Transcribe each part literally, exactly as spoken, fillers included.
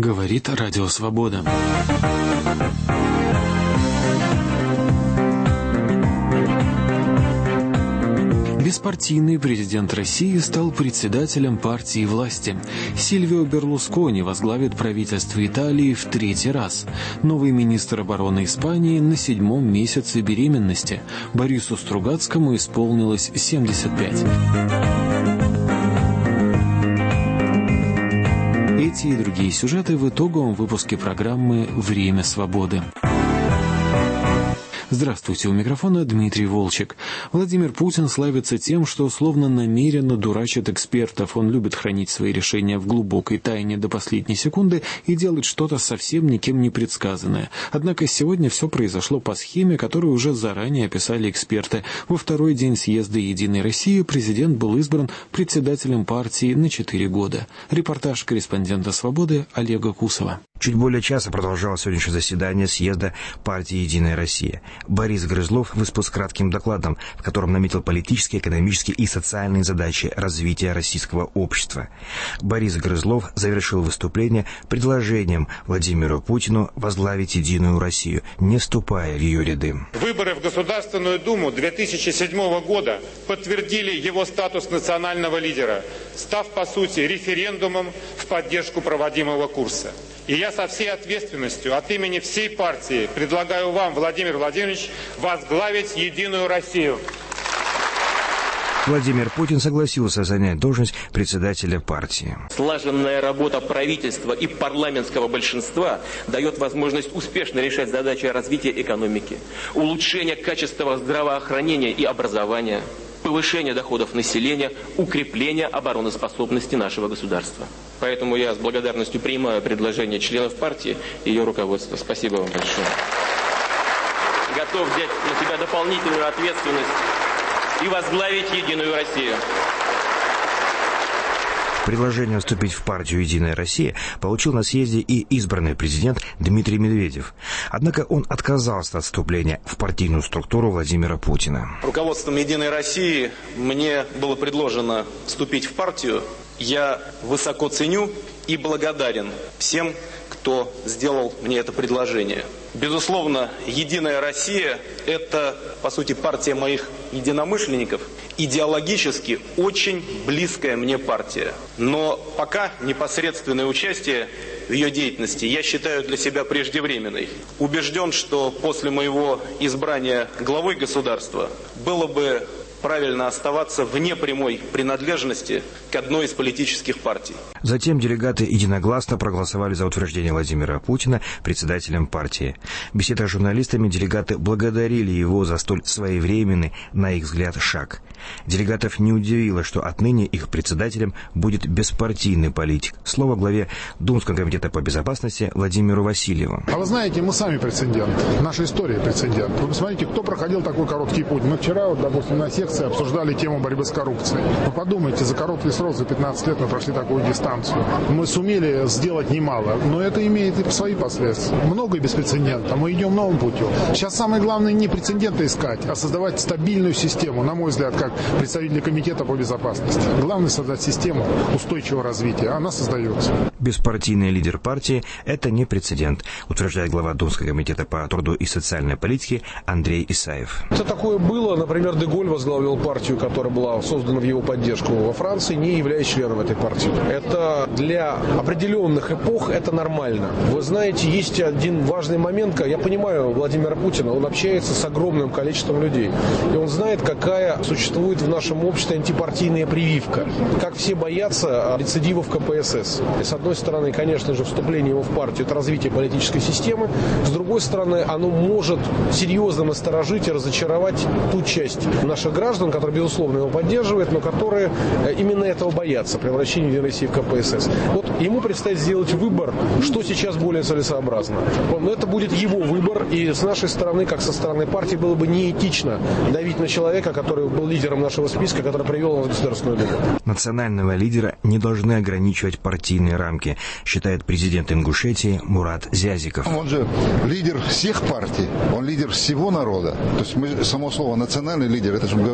Говорит Радио Свобода. Беспартийный президент России стал председателем партии власти. Сильвио Берлускони возглавит правительство Италии в третий раз. Новый министр обороны Испании на седьмом месяце беременности. Борису Стругацкому исполнилось семьдесят пять. Эти и другие сюжеты в итоговом выпуске программы «Время свободы». Здравствуйте, у микрофона Дмитрий Волчек. Владимир Путин славится тем, что словно намеренно дурачит экспертов. Он любит хранить свои решения в глубокой тайне до последней секунды и делать что-то совсем никем не предсказанное. Однако сегодня все произошло по схеме, которую уже заранее описали эксперты. Во второй день съезда «Единой России» президент был избран председателем партии на четыре года. Репортаж корреспондента «Свободы» Олега Кусова. Чуть более часа продолжалось сегодняшнее заседание съезда партии «Единая Россия». Борис Грызлов выступил с кратким докладом, в котором наметил политические, экономические и социальные задачи развития российского общества. Борис Грызлов завершил выступление предложением Владимиру Путину возглавить «Единую Россию», не вступая в ее ряды. Выборы в Государственную Думу две тысячи седьмого года подтвердили его статус национального лидера, став, по сути, референдумом в поддержку проводимого курса. И я со всей ответственностью от имени всей партии предлагаю вам, Владимир Владимирович, возглавить «Единую Россию». Владимир Путин согласился занять должность председателя партии. Слаженная работа правительства и парламентского большинства дает возможность успешно решать задачи развития экономики, улучшения качества здравоохранения и образования, повышения доходов населения, укрепления обороноспособности нашего государства. Поэтому я с благодарностью принимаю предложение членов партии и ее руководства. Спасибо вам большое. Готов взять на себя дополнительную ответственность и возглавить «Единую Россию». Предложение вступить в партию «Единая Россия» получил на съезде и избранный президент Дмитрий Медведев. Однако он отказался от вступления в партийную структуру Владимира Путина. Руководством «Единой России» мне было предложено вступить в партию. Я высоко ценю и благодарен всем, кто сделал мне это предложение. Безусловно, «Единая Россия» – это, по сути, партия моих единомышленников, идеологически очень близкая мне партия. Но пока непосредственное участие в ее деятельности я считаю для себя преждевременной. Убежден, что после моего избрания главой государства было бы правильно оставаться вне прямой принадлежности к одной из политических партий. Затем делегаты единогласно проголосовали за утверждение Владимира Путина председателем партии. В беседах с журналистами делегаты благодарили его за столь своевременный, на их взгляд, шаг. Делегатов не удивило, что отныне их председателем будет беспартийный политик. Слово главе Думского комитета по безопасности Владимиру Васильеву. А вы знаете, мы сами прецедент. Наша история прецедент. Вы посмотрите, кто проходил такой короткий путь. Мы вчера, вот, допустим, на секции обсуждали тему борьбы с коррупцией. Вы подумайте, за короткий срок, за пятнадцать лет мы прошли такую дистанцию. Мы сумели сделать немало, но это имеет и свои последствия. Много беспрецедентно. Мы идем новым путем. Сейчас самое главное не прецеденты искать, а создавать стабильную систему, на мой взгляд, как представители комитета по безопасности. Главное создать систему устойчивого развития. Она создается. Беспартийный лидер партии – это не прецедент, утверждает глава Думского комитета по труду и социальной политике Андрей Исаев. Это такое было. Например, Де-Голь возглавил партию, которая была создана в его поддержку во Франции, не являясь членом этой партии. Это для определенных эпох это нормально. Вы знаете, есть один важный момент. Я понимаю Владимира Путина, он общается с огромным количеством людей. И он знает, какая существует в нашем обществе антипартийная прививка. Как все боятся рецидивов ка пэ эс эс. И с одной стороны, конечно же, вступление его в партию – это развитие политической системы. С другой стороны, оно может серьезно насторожить и разочаровать ту часть наших граждан, которые, безусловно, его поддерживают, но которые именно этого боятся, превращения Единой России в ка пэ эс эс. Вот ему предстоит сделать выбор, что сейчас более целесообразно. Но это будет его выбор, и с нашей стороны, как со стороны партии, было бы неэтично давить на человека, который был лидером нашего списка, который привел нас в Государственную Думу. Национального лидера не должны ограничивать партийные рамки, считает президент Ингушетии Мурат Зязиков. Он же лидер всех партий, он лидер всего народа. То есть мы, само слово национальный лидер, это же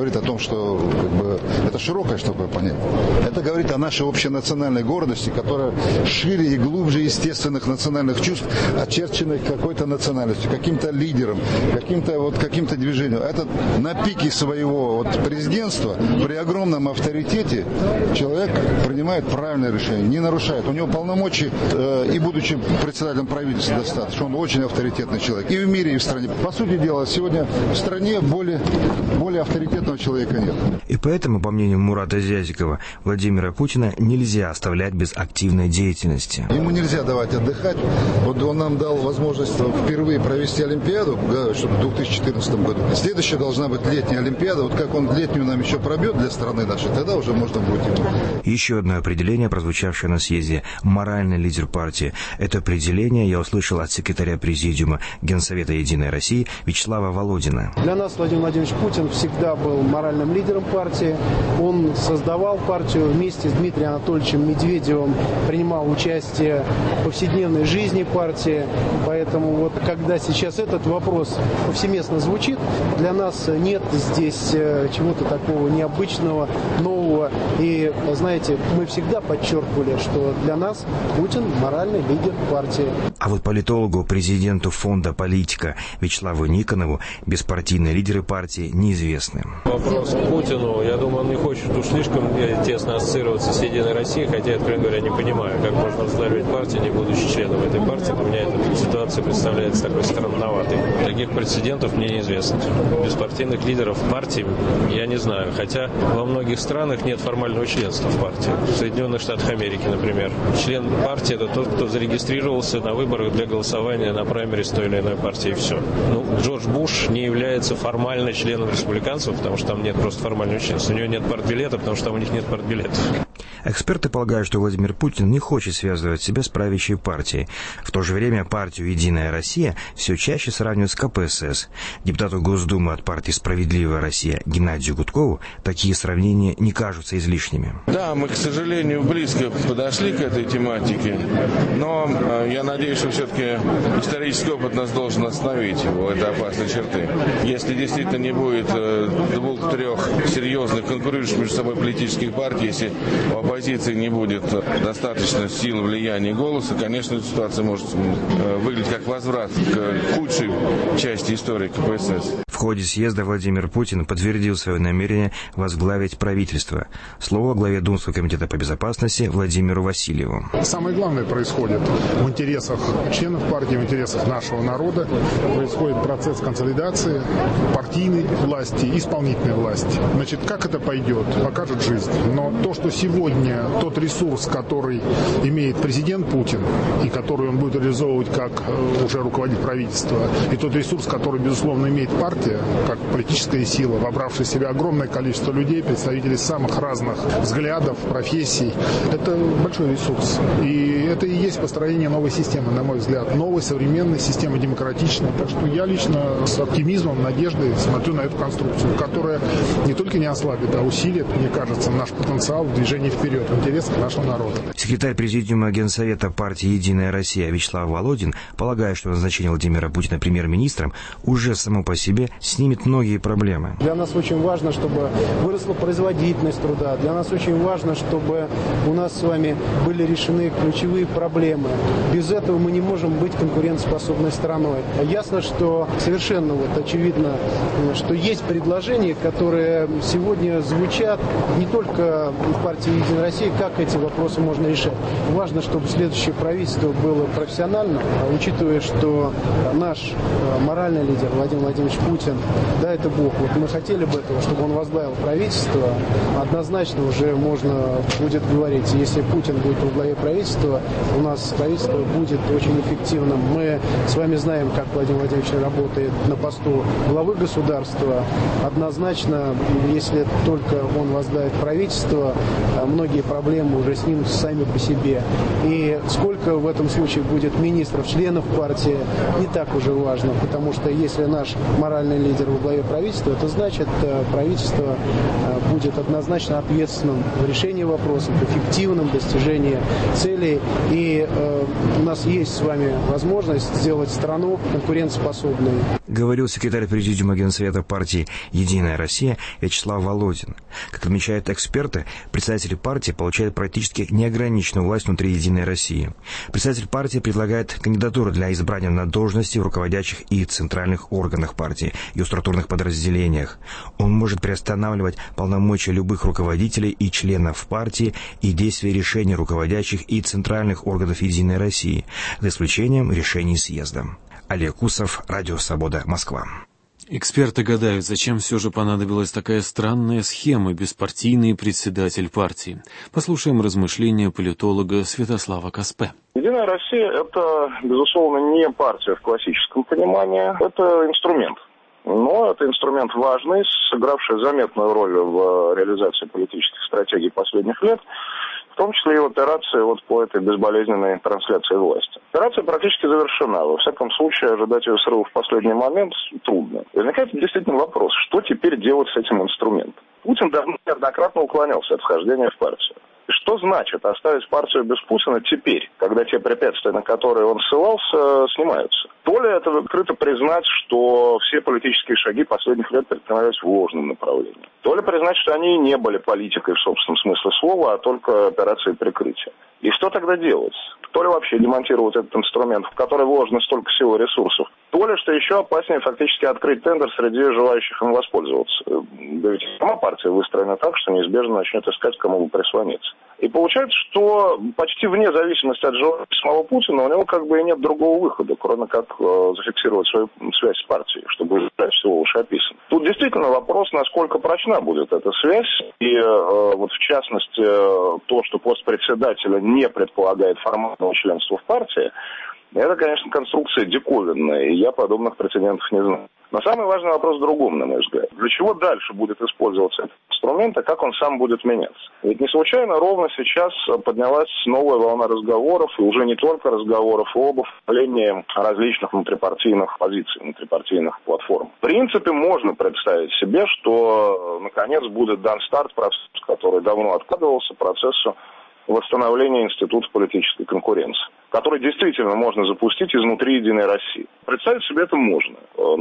говорит о том, что как бы, это широкое такое понятие. Это говорит о нашей общенациональной гордости, которая шире и глубже естественных национальных чувств, очерченных какой-то национальностью, каким-то лидером, каким-то вот, каким-то движением. Это на пике своего вот, президентства, при огромном авторитете, человек принимает правильное решение, не нарушает. У него полномочий, э, и будучи председателем правительства достаточно, он очень авторитетный человек. И в мире, и в стране. По сути дела, сегодня в стране более, более авторитетного человека нет. И поэтому, по мнению Мурата Зязикова, Владимира Путина нельзя оставлять без активной деятельности. Ему нельзя давать отдыхать. Вот он нам дал возможность впервые провести Олимпиаду, чтобы в две тысячи четырнадцатом году. Следующая должна быть летняя Олимпиада. Вот как он летнюю нам еще пробьет для страны нашей, тогда уже можно будет ему. Еще одно определение, прозвучавшее на съезде: моральный лидер партии. Это определение я услышал от секретаря президиума Генсовета «Единой России» Вячеслава Володина. Для нас Владимир Владимирович Путин всегда был моральным лидером партии. Он создавал партию вместе с Дмитрием Анатольевичем Медведевым, принимал участие в повседневной жизни партии. Поэтому вот когда сейчас этот вопрос повсеместно звучит, для нас нет здесь чего-то такого необычного, нового. И, знаете, мы всегда подчеркивали, что для нас Путин моральный лидер партии. А вот политологу, президенту фонда «Политика» Вячеславу Никонову беспартийные лидеры партии неизвестны. Вопрос к Путину. Я думаю, он не хочет уж слишком тесно ассоциироваться с «Единой Россией», хотя, откровенно говоря, не понимаю, как можно возглавлять партию, не будучи членом этой партии. Для меня эта ситуация представляется такой странноватой. Таких прецедентов мне неизвестно. Беспартийных лидеров партии я не знаю, хотя во многих странах нет формального членства в партии. В Соединенных Штатах Америки, например, член партии – это тот, кто зарегистрировался на выборах для голосования на праймерис той или иной партии, и все. Ну, Джордж Буш не является формально членом республиканцев, потому что там нет просто формального членства. У него нет партбилета, потому что там у них нет партбилетов. Эксперты полагают, что Владимир Путин не хочет связывать себя с правящей партией. В то же время партию «Единая Россия» все чаще сравнивают с ка пэ эс эс. Депутату Госдумы от партии «Справедливая Россия» Геннадию Гудкову такие сравнения не кажутся излишними. Да, мы, к сожалению, близко подошли к этой тематике, но э, я надеюсь, что все-таки исторический опыт нас должен остановить его, это опасной черты. Если действительно не будет э, двух-трех серьезных конкурирующих между собой политических партий, если у оппозиции не будет достаточно сил, влияния, голоса, конечно, эта ситуация может э, выглядеть как возврат к худшей части истории ка пэ эс эс. В ходе съезда Владимир Путин подтвердил свое намерение возглавить правительство. Слово главе Думского комитета по безопасности Владимиру Васильеву. Самое главное происходит в интересах членов партии, в интересах нашего народа. Происходит процесс консолидации партийной власти, исполнительной власти. Значит, как это пойдет, покажет жизнь. Но то, что сегодня тот ресурс, который имеет президент Путин, и который он будет реализовывать как уже руководитель правительства, и тот ресурс, который, безусловно, имеет партия, как политическая сила, вобравшая в себя огромное количество людей, представителей самых разных взглядов, профессий, это большой ресурс. И это и есть построение новой системы, на мой взгляд, новой современной системы, демократичной. Так что я лично с оптимизмом, надеждой смотрю на эту конструкцию, которая не только не ослабит, а усилит, мне кажется, наш потенциал в движении вперед, в интересах нашего народа. Секретарь президиума Генсовета партии «Единая Россия» Вячеслав Володин полагает, что назначение Владимира Путина премьер-министром уже само по себе снимет многие проблемы. Для нас очень важно, чтобы выросла производительность труда. Для нас очень важно, чтобы у нас с вами были решены ключевые проблемы. Без этого мы не можем быть конкурентоспособной страной. Ясно, что совершенно вот очевидно, что есть предложения, которые сегодня звучат не только в партии «Единая Россия», как эти вопросы можно решать. Важно, чтобы следующее правительство было профессионально, учитывая, что наш моральный лидер Владимир Владимирович Путин, да, это Бог. Вот мы хотели бы этого, чтобы он возглавил правительство. Однозначно уже можно будет говорить, если Путин будет во главе правительства, у нас правительство будет очень эффективным. Мы с вами знаем, как Владимир Владимирович работает на посту главы государства. Однозначно, если только он возглавит правительство, многие проблемы уже снимутся сами по себе. И сколько в этом случае будет министров, членов партии, не так уже важно, потому что если наш моральный лидер во главе правительства, это значит, правительство будет однозначно ответственным в решении вопросов, эффективным в достижении целей. И э, у нас есть с вами возможность сделать страну конкурентоспособной. говорил секретарь Президиума Генсовета партии «Единая Россия» Вячеслав Володин. Как отмечают эксперты, представители партии получают практически неограниченную власть внутри «Единой России». Представитель партии предлагает кандидатуру для избрания на должности в руководящих и центральных органах партии и в структурных подразделениях. Он может приостанавливать полномочия любых руководителей и членов партии и действия решений руководящих и центральных органов «Единой России», за исключением решений съезда. Олег Кусов, Радио Свобода, Москва. Эксперты гадают, зачем все же понадобилась такая странная схема «беспартийный председатель партии». Послушаем размышления политолога Святослава Каспе. «Единая Россия» — это, безусловно, не партия в классическом понимании, это инструмент. Но это инструмент важный, сыгравший заметную роль в реализации политических стратегий последних лет, в том числе и в операции вот по этой безболезненной трансляции власти. Операция практически завершена. Во всяком случае, ожидать ее срыва в последний момент трудно. Возникает действительно вопрос, что теперь делать с этим инструментом? Путин давно неоднократно уклонялся от вхождения в партию. И что значит оставить партию без Путина теперь, когда те препятствия, на которые он ссылался, снимаются? То ли это открыто признать, что все политические шаги последних лет предпринимались в ложном направлении. То ли признать, что они не были политикой в собственном смысле слова, а только операцией прикрытия. И что тогда делать? То ли вообще демонтировать этот инструмент, в который вложено столько сил и ресурсов, то ли, что еще опаснее, фактически открыть тендер среди желающих им воспользоваться. Да ведь сама партия выстроена так, что неизбежно начнет искать, кому бы прислониться. И получается, что почти вне зависимости от желания самого Путина у него как бы и нет другого выхода, кроме как э, зафиксировать свою связь с партией, чтобы избежать всего вышеописанного. Тут действительно вопрос, насколько прочна будет эта связь, и э, вот в частности э, то, что пост председателя не предполагает формального членства в партии, это, конечно, конструкция диковинная, и я подобных прецедентов не знаю. Но самый важный вопрос в другом, на мой взгляд. Для чего дальше будет использоваться этот инструмент, и как он сам будет меняться? Ведь не случайно ровно сейчас поднялась новая волна разговоров, и уже не только разговоров, об оформлении различных внутрипартийных позиций, внутрипартийных платформ. В принципе, можно представить себе, что, наконец, будет дан старт процессу, который давно откладывался, процессу восстановления института политической конкуренции, который действительно можно запустить изнутри «Единой России». Представить себе это можно,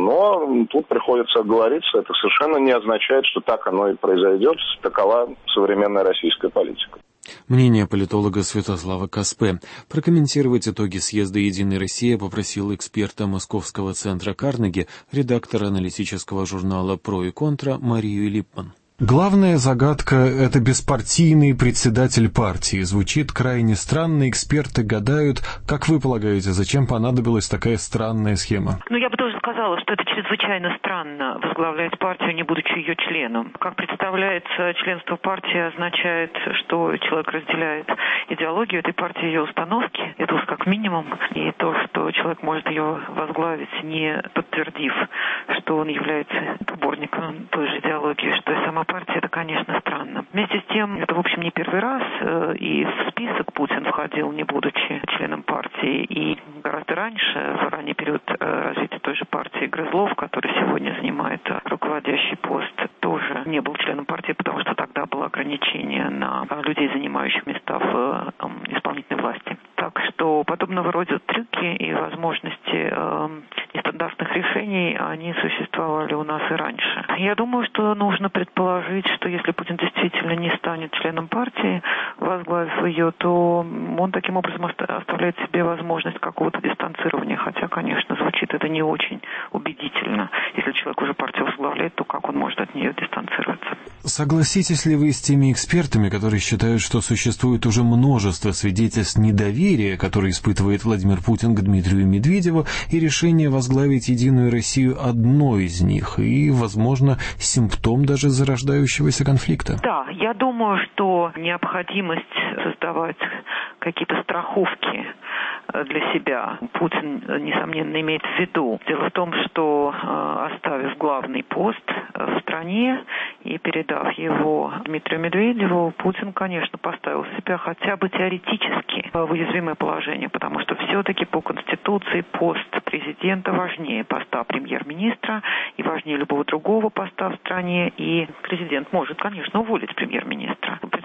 но тут приходится оговориться, это совершенно не означает, что так оно и произойдет, такова современная российская политика. Мнение политолога Святослава Каспе. Прокомментировать итоги съезда «Единой России» попросил эксперта Московского центра Карнеги, редактора аналитического журнала «Про и контра» Марию Липман. Главная загадка – это беспартийный председатель партии. Звучит крайне странно, эксперты гадают. Как вы полагаете, зачем понадобилась такая странная схема? Ну, я бы тоже сказала, что это чрезвычайно странно возглавлять партию, не будучи ее членом. Как представляется, членство партии означает, что человек разделяет идеологию этой партии, ее установки. Это уж как минимум. И то, что человек может ее возглавить, не подтвердив, что он является поборником той же идеологии, что и сама партия, это, конечно, странно. Вместе с тем, это, в общем, не первый раз, и в список Путин входил, не будучи членом партии, и гораздо раньше, в ранний период развития той же партии Грызлов, который сегодня занимает руководящий пост, тоже не был членом партии, потому что тогда было ограничение на людей, занимающих места в исполнительной власти. Так что подобного рода трюки и возможности э, нестандартных решений, они существовали у нас и раньше. Я думаю, что нужно предположить, что если Путин действительно не станет членом партии, возглавив ее, то он таким образом оставляет себе возможность какого-то дистанцирования, хотя, конечно, звучит это не очень убедительно. Если человек уже партию возглавляет, то как он может от нее дистанцироваться? Согласитесь ли вы с теми экспертами, которые считают, что существует уже множество свидетельств недоверия, которое испытывает Владимир Путин к Дмитрию Медведеву, и решение возглавить «Единую Россию» одно из них, и, возможно, симптом даже зарождающегося конфликта? Да, я думаю, что необходимость создавать какие-то страховки для себя Путин, несомненно, имеет в виду. Дело в том, что, оставив главный пост в стране и передав его Дмитрию Медведеву, Путин, конечно, поставил себя хотя бы теоретически в уязвимое положение, потому что все-таки по Конституции пост президента важнее поста премьер-министра и важнее любого другого поста в стране, и президент может, конечно, уволить премьер-министра.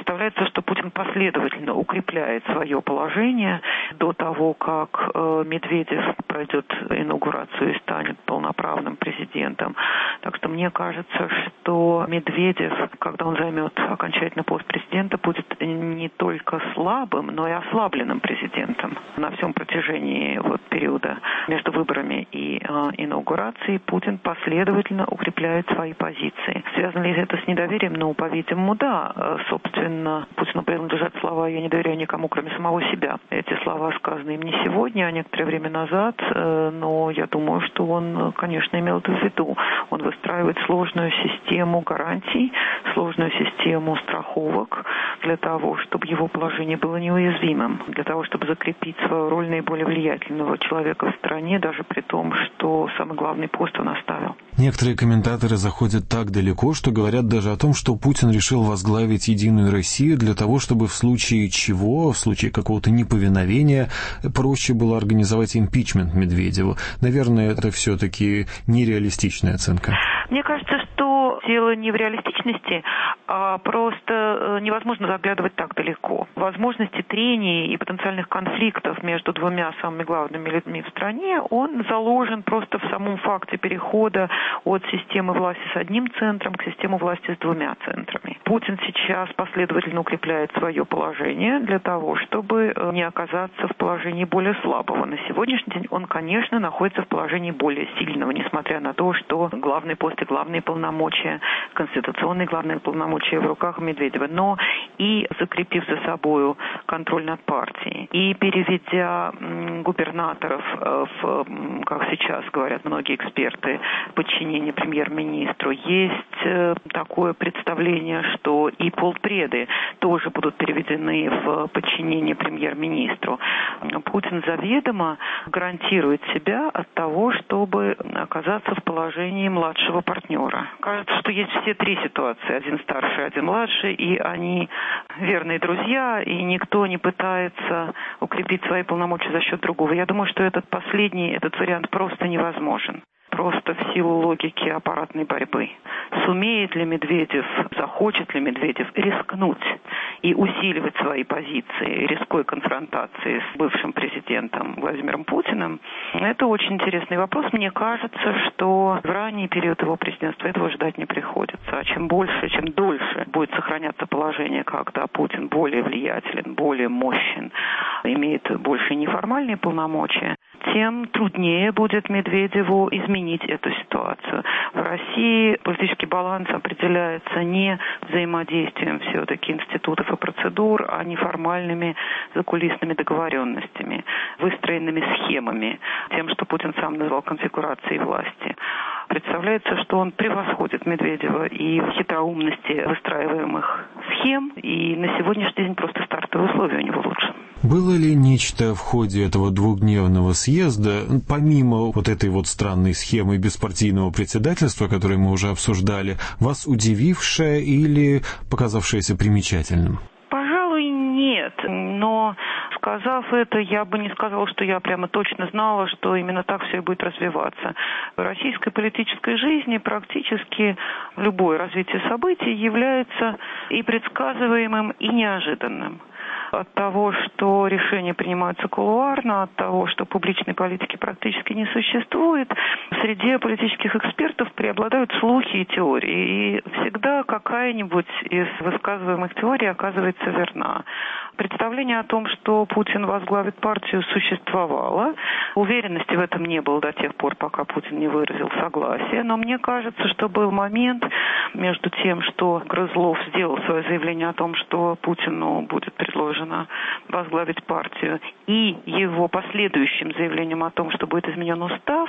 Представляется, что Путин последовательно укрепляет свое положение до того, как Медведев пройдет инаугурацию и станет полноправным президентом. Так что мне кажется, что Медведев, когда он займет окончательно пост президента, будет не только слабым, но и ослабленным президентом. На всем протяжении вот периода между выборами и э, инаугурацией Путин последовательно укрепляет свои позиции. Связано ли это с недоверием? Ну, по-видимому, да. Собственно, Путину принадлежат слова «я не доверяю никому, кроме самого себя». Эти слова сказаны им не сегодня, а некоторое время назад, э, но я думаю, что он, конечно, имел это в виду. Он выстраивает сложную систему гарантий, сложную систему страховок для того, чтобы его положение было неуязвимым, для того, чтобы закрепить свою роль наиболее влиятельного человека в стране, даже при том, что самый главный пост он оставил. Некоторые комментаторы заходят так далеко, что говорят даже о том, что Путин решил возглавить «Единую Россию» для того, чтобы в случае чего, в случае какого-то неповиновения, проще было организовать импичмент Медведеву. Наверное, это все-таки нереалистичная оценка. Мне кажется, что дело не в реалистичности, а просто невозможно заглядывать так далеко. Возможности трений и потенциальных конфликтов между двумя самыми главными людьми в стране, он заложен просто в самом факте перехода от системы власти с одним центром к системе власти с двумя центрами. Путин сейчас последовательно укрепляет свое положение для того, чтобы не оказаться в положении более слабого. На сегодняшний день он, конечно, находится в положении более сильного, несмотря на то, что главный пост и главные полномочия, конституционные главные полномочия в руках Медведева. Но и закрепив за собою контроль над партией, и переведя губернаторов в, как сейчас говорят многие эксперты, подчинение премьер-министру, есть такое представление, что и полпреды тоже будут переведены в подчинение премьер-министру. Путин заведомо гарантирует себя от того, чтобы оказаться в положении младшего партнера. Кажется, что есть все три ситуации. Один старший, один младший, и они верные друзья, и никто не пытается укрепить свои полномочия за счет другого. Я думаю, что этот последний, этот вариант просто невозможен. Просто в силу логики аппаратной борьбы. Сумеет ли Медведев, захочет ли Медведев рискнуть и усиливать свои позиции, рискуя конфронтации с бывшим президентом Владимиром Путиным? Это очень интересный вопрос. Мне кажется, что в ранний период его президентства этого ждать не приходится. А чем больше, чем дольше будет сохраняться положение, когда Путин более влиятелен, более мощен, имеет больше неформальные полномочия, тем труднее будет Медведеву изменить эту ситуацию. В России политический баланс определяется не взаимодействием все-таки институтов и процедур, а неформальными закулисными договоренностями, выстроенными схемами, тем, что Путин сам назвал конфигурацией власти. Представляется, что он превосходит Медведева и в хитроумности выстраиваемых схем, и на сегодняшний день просто стартовые условия у него лучше. Было ли нечто в ходе этого двухдневного съезда, помимо вот этой вот странной схемы беспартийного председательства, которую мы уже обсуждали, вас удивившее или показавшееся примечательным? Пожалуй, нет, но сказав это, я бы не сказала, что я прямо точно знала, что именно так все и будет развиваться. В российской политической жизни практически любое развитие событий является и предсказываемым, и неожиданным. От того, что решения принимаются кулуарно, от того, что публичной политики практически не существует, среди политических экспертов преобладают слухи и теории. И всегда какая-нибудь из высказываемых теорий оказывается верна. Представление о том, что Путин возглавит партию, существовало. Уверенности в этом не было до тех пор, пока Путин не выразил согласие. Но мне кажется, что был момент между тем, что Грызлов сделал свое заявление о том, что Путину будет предложено возглавить партию, и его последующим заявлением о том, что будет изменен устав,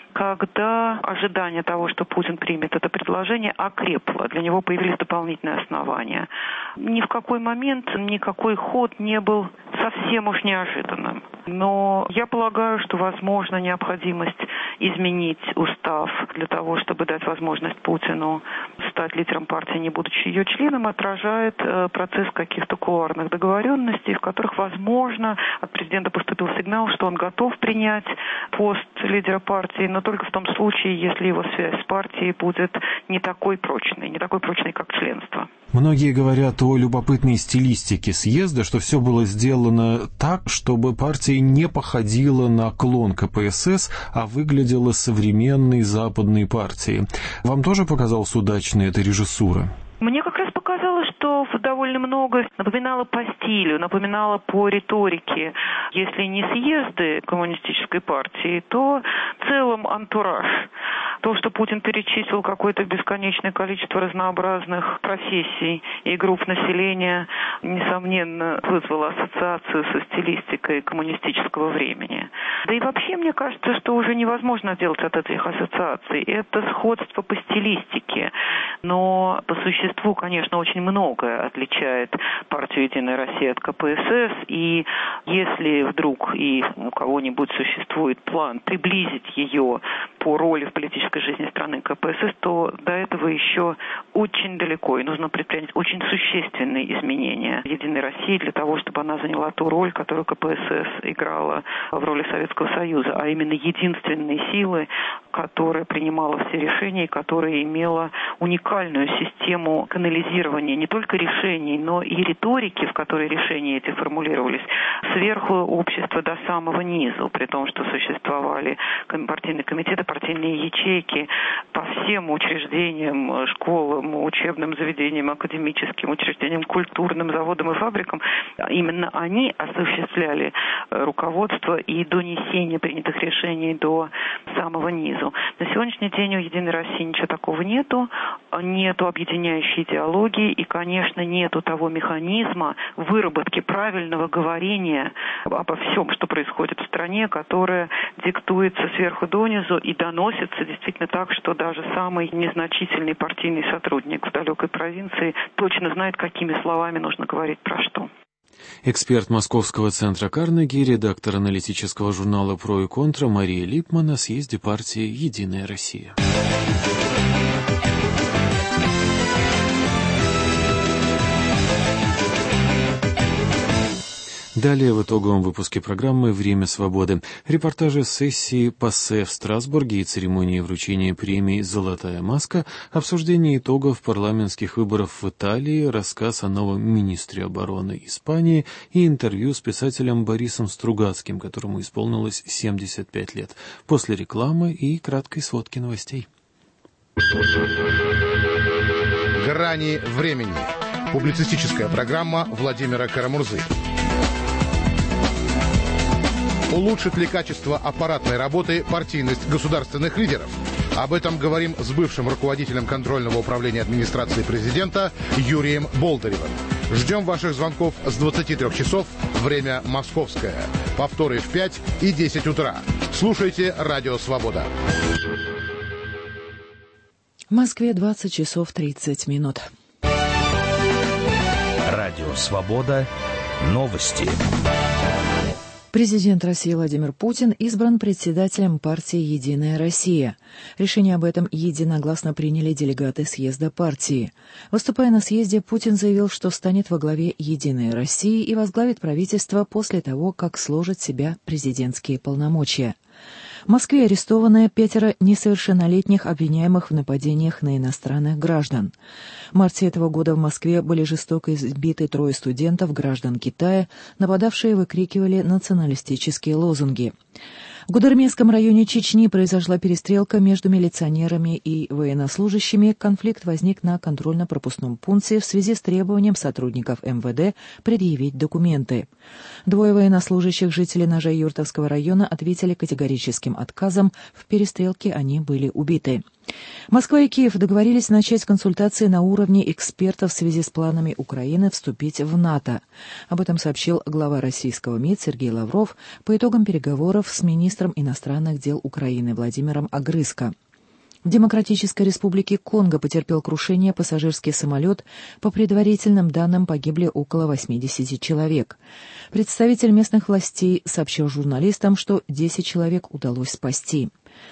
когда ожидание того, что Путин примет это предложение, окрепло. Для него появились дополнительные основания. Ни в какой момент никакой ход не был совсем уж неожиданным. Но я полагаю, что возможна необходимость изменить устав для того, чтобы дать возможность Путину стать лидером партии, не будучи ее членом, отражает процесс каких-то кулуарных договоренностей, в которых, возможно, от президента поступил сигнал, что он готов принять пост лидера партии, но только в том случае, если его связь с партией будет не такой прочной, не такой прочной, как членство. Многие говорят о любопытной стилистике съезда, что все было сделано так, чтобы партия не походила на клон ка пэ эс эс, а выглядела современной западной партией. Вам тоже показалась удачной эта режиссура? Мне как раз показалось, что довольно много напоминало по стилю, напоминало по риторике. Если не съезды коммунистической партии, то в целом антураж. То, что Путин перечислил какое-то бесконечное количество разнообразных профессий и групп населения, несомненно, вызвало ассоциацию со стилистикой коммунистического времени. Да и вообще, мне кажется, что уже невозможно делать от этих ассоциаций. Это сходство по стилистике. Но по существу, конечно, очень многое отличает партию «Единая Россия» от ка пэ эс эс. И если вдруг и у кого-нибудь существует план приблизить ее по роли в политической жизни страны ка пэ эс эс, то до этого еще очень далеко. И нужно предпринять очень существенные изменения в «Единой России» для того, чтобы она заняла ту роль, которую ка пэ эс эс играла в роли Советского Союза, а именно единственной силы, которая принимала все решения и которая имела уникальную систему канализирования не только решений, но и риторики, в которой решения эти формулировались, сверху общества до самого низу, при том, что существовали партийные комитеты, партийные ячейки по всем учреждениям, школам, учебным заведениям, академическим учреждениям, культурным заводам и фабрикам. Именно они осуществляли руководство и донесение принятых решений до самого низу. На сегодняшний день у «Единой России» ничего такого нету, нету объединяющей идеологии и, конечно, нету того механизма выработки правильного говорения обо всем, что происходит в стране, которое диктуется сверху донизу и доносится действительно так, что даже самый незначительный партийный сотрудник в далекой провинции точно знает, какими словами нужно говорить про что. Эксперт Московского центра Карнеги, редактор аналитического журнала «Про и контра» Мария Липман о съезде партии «Единая Россия». Далее в итоговом выпуске программы «Время свободы». Репортажи с сессии ПАСЕ в Страсбурге и церемонии вручения премии «Золотая маска», обсуждение итогов парламентских выборов в Италии, рассказ о новом министре обороны Испании и интервью с писателем Борисом Стругацким, которому исполнилось семьдесят пять лет. После рекламы и краткой сводки новостей. «Грани времени». Публицистическая программа Владимира Карамурзы. Улучшит ли качество аппаратной работы партийность государственных лидеров? Об этом говорим с бывшим руководителем контрольного управления администрации президента Юрием Болдыревым. Ждем ваших звонков с двадцати трёх часов, время московское. Повторы в пять и десять утра. Слушайте «Радио Свобода». В Москве двадцать часов тридцать минут. Радио Свобода. Новости. Президент России Владимир Путин избран председателем партии «Единая Россия». Решение об этом единогласно приняли делегаты съезда партии. Выступая на съезде, Путин заявил, что станет во главе «Единой России» и возглавит правительство после того, как сложит в себя президентские полномочия. В Москве арестованы пятеро несовершеннолетних, обвиняемых в нападениях на иностранных граждан. В марте этого года в Москве были жестоко избиты трое студентов, граждан Китая, нападавшие выкрикивали националистические лозунги. В Гудермесском районе Чечни произошла перестрелка между милиционерами и военнослужащими. Конфликт возник на контрольно-пропускном пункте в связи с требованием сотрудников эм вэ дэ предъявить документы. Двое военнослужащих, жителей Ножа-Юртовского района, ответили категорическим отказом. В перестрелке они были убиты. Москва и Киев договорились начать консультации на уровне экспертов в связи с планами Украины вступить в НАТО. Об этом сообщил глава российского МИД Сергей Лавров по итогам переговоров с министром иностранных дел Украины Владимиром Огрызко. В Демократической Республике Конго потерпел крушение пассажирский самолет. По предварительным данным, погибли около восьмидесяти человек. Представитель местных властей сообщил журналистам, что десять человек удалось спасти.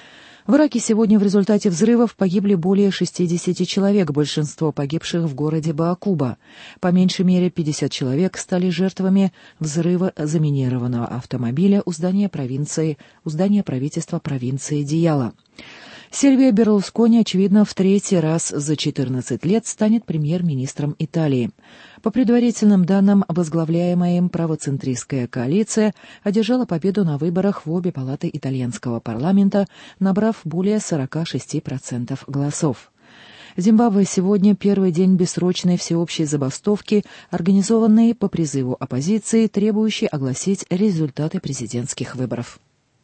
В Ираке сегодня в результате взрывов погибли более шестидесяти человек, большинство погибших в городе Баакуба. По меньшей мере пятьдесят человек стали жертвами взрыва заминированного автомобиля у здания провинции, у здания правительства провинции Дияла. Сильвио Берлускони, очевидно, в третий раз за четырнадцать лет станет премьер-министром Италии. По предварительным данным, возглавляемая им правоцентристская коалиция одержала победу на выборах в обе палаты итальянского парламента, набрав более сорока шести процентов голосов. Зимбабве сегодня первый день бессрочной всеобщей забастовки, организованной по призыву оппозиции, требующей огласить результаты президентских выборов.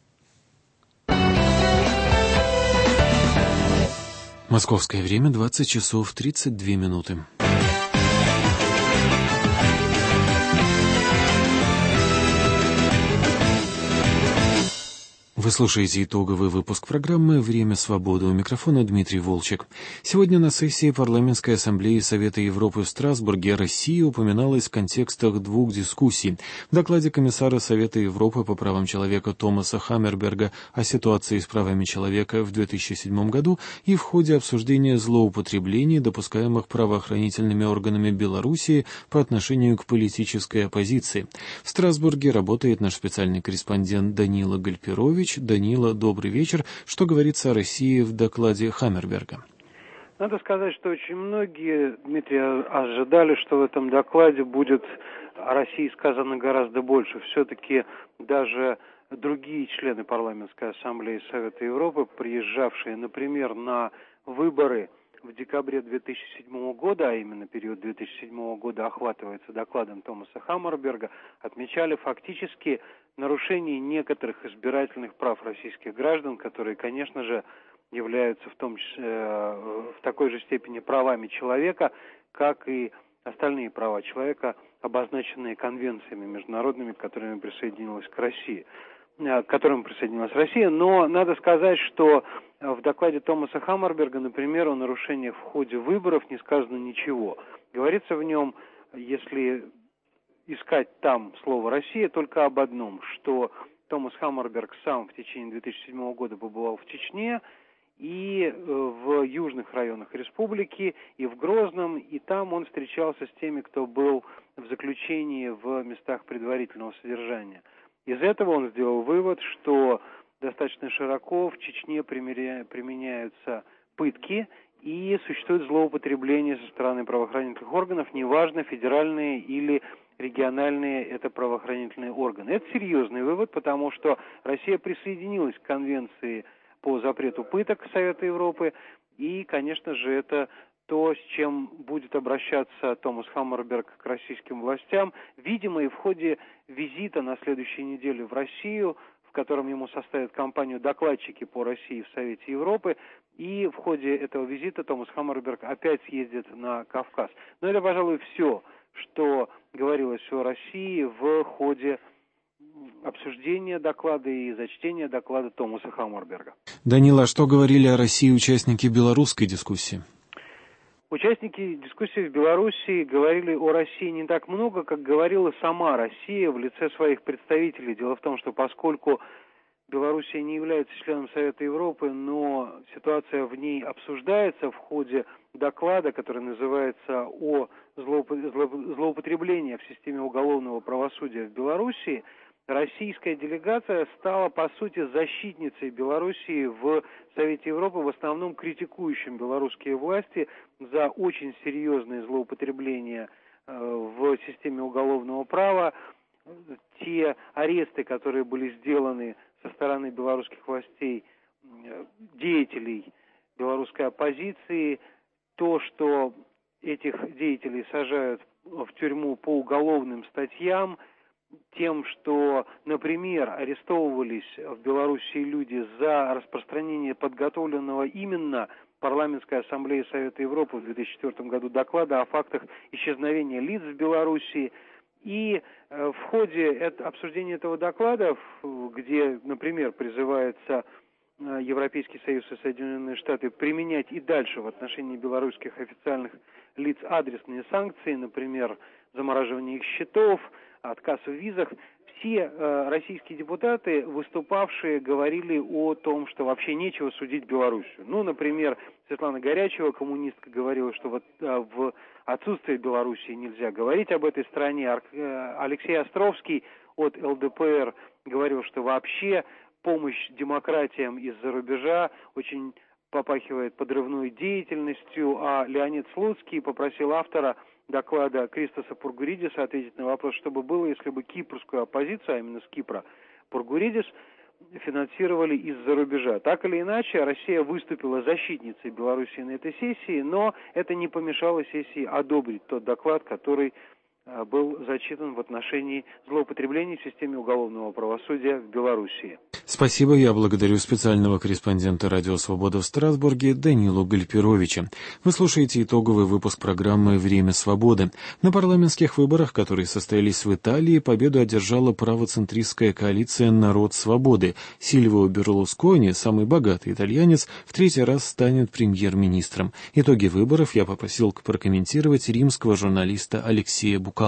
Московское время двадцать часов тридцать две минуты. Вы слушаете итоговый выпуск программы «Время свободы». У микрофона Дмитрий Волчек. Сегодня на сессии Парламентской ассамблеи Совета Европы в Страсбурге Россия упоминалась в контекстах двух дискуссий. В докладе комиссара Совета Европы по правам человека Томаса Хаммерберга о ситуации с правами человека в две тысячи седьмом году и в ходе обсуждения злоупотреблений, допускаемых правоохранительными органами Белоруссии по отношению к политической оппозиции. В Страсбурге работает наш специальный корреспондент Данила Гальперович. Данила, добрый вечер. Что говорится о России в докладе Хаммерберга? Надо сказать, что очень многие, Дмитрий, ожидали, что в этом докладе будет о России сказано гораздо больше. Все-таки даже другие члены Парламентской ассамблеи Совета Европы, приезжавшие, например, на выборы в декабре две тысячи седьмого года, а именно период две тысячи седьмого года охватывается докладом Томаса Хаммерберга, отмечали фактически нарушение некоторых избирательных прав российских граждан, которые, конечно же, являются в том числе в такой же степени правами человека, как и остальные права человека, обозначенные конвенциями международными, к которым присоединилась к России, к которым присоединилась Россия. Но надо сказать, что в докладе Томаса Хаммерберга, например, о нарушениях в ходе выборов не сказано ничего. Говорится в нем, если искать там слово «Россия», только об одном, что Томас Хаммерберг сам в течение две тысячи седьмого года побывал в Чечне и в южных районах республики, и в Грозном, и там он встречался с теми, кто был в заключении в местах предварительного содержания. Из этого он сделал вывод, что достаточно широко в Чечне применяются пытки и существует злоупотребление со стороны правоохранительных органов, неважно, федеральные или региональные это правоохранительные органы. Это серьезный вывод, потому что Россия присоединилась к конвенции по запрету пыток Совета Европы, и, конечно же, это то, с чем будет обращаться Томас Хаммерберг к российским властям, видимо, и в ходе визита на следующей неделе в Россию, в котором ему составят кампанию докладчики по России в Совете Европы, и в ходе этого визита Томас Хаммерберг опять съездит на Кавказ. Но это, пожалуй, все, что говорилось о России в ходе обсуждения доклада и зачтения доклада Томаса Хаммерберга. Данила, что говорили о России участники белорусской дискуссии? Участники дискуссии в Белоруссии говорили о России не так много, как говорила сама Россия в лице своих представителей. Дело в том, что поскольку Белоруссия не является членом Совета Европы, но ситуация в ней обсуждается в ходе доклада, который называется «О злоупотреблении в системе уголовного правосудия в Белоруссии», российская делегация стала, по сути, защитницей Белоруссии в Совете Европы, в основном критикующим белорусские власти за очень серьезные злоупотребления в системе уголовного права. Те аресты, которые были сделаны со стороны белорусских властей деятелей белорусской оппозиции, то, что этих деятелей сажают в тюрьму по уголовным статьям, тем, что, например, арестовывались в Белоруссии люди за распространение подготовленного именно Парламентской ассамблеей Совета Европы в две тысячи четвёртом году доклада о фактах исчезновения лиц в Белоруссии. И в ходе обсуждения этого доклада, где, например, призывается Европейский Союз и Соединенные Штаты применять и дальше в отношении белорусских официальных лиц адресные санкции, например, замораживание их счетов, отказ в визах, те э, российские депутаты, выступавшие, говорили о том, что вообще нечего судить Белоруссию. Ну, например, Светлана Горячева, коммунистка, говорила, что вот э, в отсутствие Белоруссии нельзя говорить об этой стране. Ар- э, Алексей Островский от эл дэ пэ эр говорил, что вообще помощь демократиям из-за рубежа очень попахивает подрывной деятельностью, а Леонид Слуцкий попросил автора доклада Кристоса Пургуридиса ответить на вопрос, что бы было, если бы кипрскую оппозицию, а именно с Кипра, Пургуридис финансировали из-за рубежа. Так или иначе, Россия выступила защитницей Белоруссии на этой сессии, но это не помешало сессии одобрить тот доклад, который был зачитан в отношении злоупотреблений в системе уголовного правосудия в Белоруссии. Спасибо. Я благодарю специального корреспондента «Радио Свобода» в Страсбурге Данилу Гальперовича. Вы слушаете итоговый выпуск программы «Время свободы». На парламентских выборах, которые состоялись в Италии, победу одержала правоцентристская коалиция «Народ свободы». Сильвио Берлускони, самый богатый итальянец, в третий раз станет премьер-министром. Итоги выборов я попросил прокомментировать римского журналиста Алексея Букалова.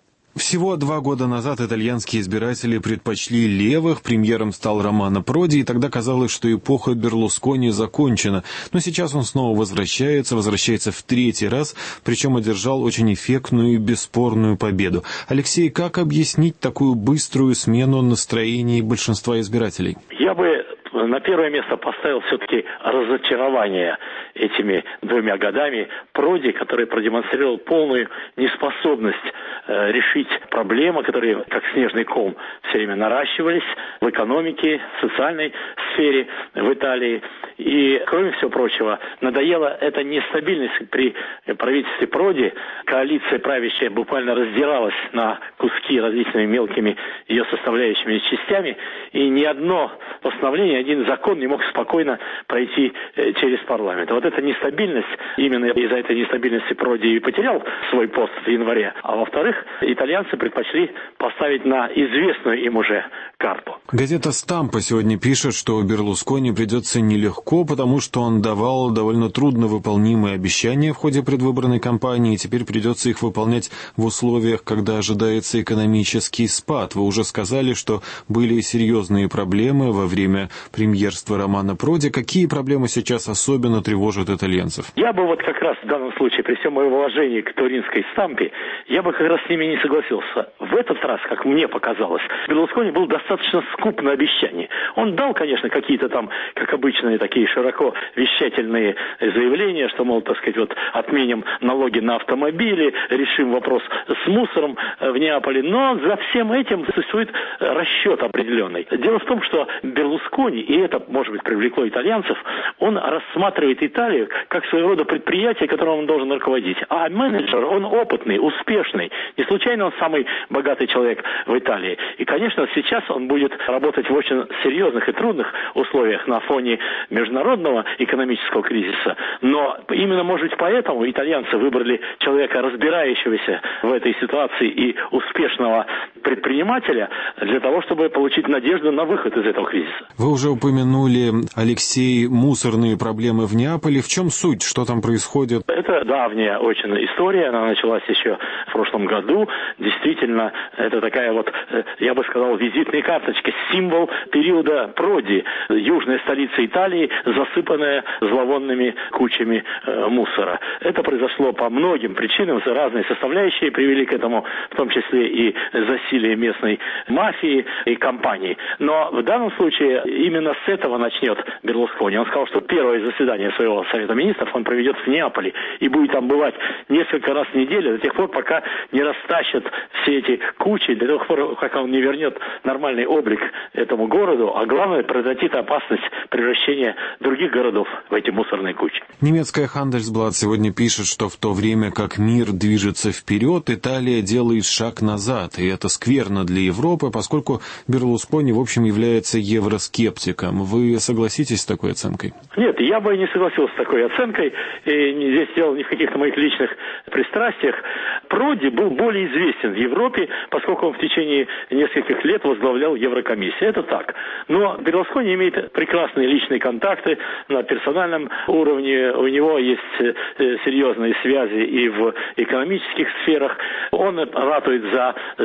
Всего два года назад итальянские избиратели предпочли левых, премьером стал Романо Проди, и тогда казалось, что эпоха Берлускони закончена. Но сейчас он снова возвращается, возвращается в третий раз, причем одержал очень эффектную и бесспорную победу. Алексей, как объяснить такую быструю смену настроений большинства избирателей? Я бы на первое место поставил все-таки разочарование этими двумя годами Проди, который продемонстрировал полную неспособность э, решить проблемы, которые как снежный ком все время наращивались в экономике, в социальной сфере в Италии. И, кроме всего прочего, надоела эта нестабильность при правительстве Проди. Коалиция правящая буквально раздиралась на куски различными мелкими ее составляющими частями, и ни одно постановление, один закон не мог спокойно пройти через парламент. Вот эта нестабильность, именно из-за этой нестабильности Проди и потерял свой пост в январе. А во-вторых, итальянцы предпочли поставить на известную им уже карту. Газета «Стампа» сегодня пишет, что Берлускони придется нелегко, потому что он давал довольно трудновыполнимые обещания в ходе предвыборной кампании, и теперь придется их выполнять в условиях, когда ожидается экономический спад. Вы уже сказали, что были серьезные проблемы во время премьерства Романо Проди. Какие проблемы сейчас особенно тревожат итальянцев? Я бы вот как раз в данном случае, при всем моем уважении к туринской «Стампе», я бы как раз с ними не согласился. В этот раз, как мне показалось, Берлускони был достаточно скуп на обещания. Он дал, конечно, какие-то там, как обычные, такие широко вещательные заявления, что, мол, так сказать, вот отменим налоги на автомобили, решим вопрос с мусором в Неаполе. Но за всем этим существует расчет определенный. Дело в том, что Берлускони, и это, может быть, привлекло итальянцев, он рассматривает Италию как своего рода предприятие, которым он должен руководить. А менеджер, он опытный, успешный. Не случайно он самый богатый человек в Италии. И, конечно, сейчас он будет работать в очень серьезных и трудных условиях на фоне международного экономического кризиса. Но именно, может быть, поэтому итальянцы выбрали человека, разбирающегося в этой ситуации и успешного предпринимателя, для того, чтобы получить надежду на выход из этого кризиса. Вы уже упомянули, Алексей, мусорные проблемы в Неаполе. В чем суть? Что там происходит? Это давняя очень история. Она началась еще в прошлом году. Действительно, это такая вот, я бы сказал, визитная карточка, символ периода Проди. Южная столица Италии, засыпанная зловонными кучами э, мусора. Это произошло по многим причинам. Разные составляющие привели к этому, в том числе и засилие местной мафии и компаний. Но в данном случае именно с этого начнет Берлускони. Он сказал, что первое заседание своего Совета Министров он проведет в Неаполе и будет там бывать несколько раз в неделю, до тех пор, пока не растащат все эти кучи, до тех пор, пока он не вернет нормальный облик этому городу, а главное, предотвратит опасность превращения других городов в эти мусорные кучи. Немецкая Handelsblatt сегодня пишет, что в то время как мир движется вперед, Италия делает шаг назад, и это скверно для Европы, поскольку Берлускони, в общем, является евроскептиком. Вы согласитесь с такой оценкой? Нет, я бы не согласился с такой оценкой. И здесь дело не в каких-то моих личных пристрастиях. Проди был более известен в Европе, поскольку он в течение нескольких лет возглавлял Еврокомиссию. Это так. Но Берлускони имеет прекрасные личные контакты на персональном уровне. У него есть серьезные связи и в экономических сферах. Он ратует за сближение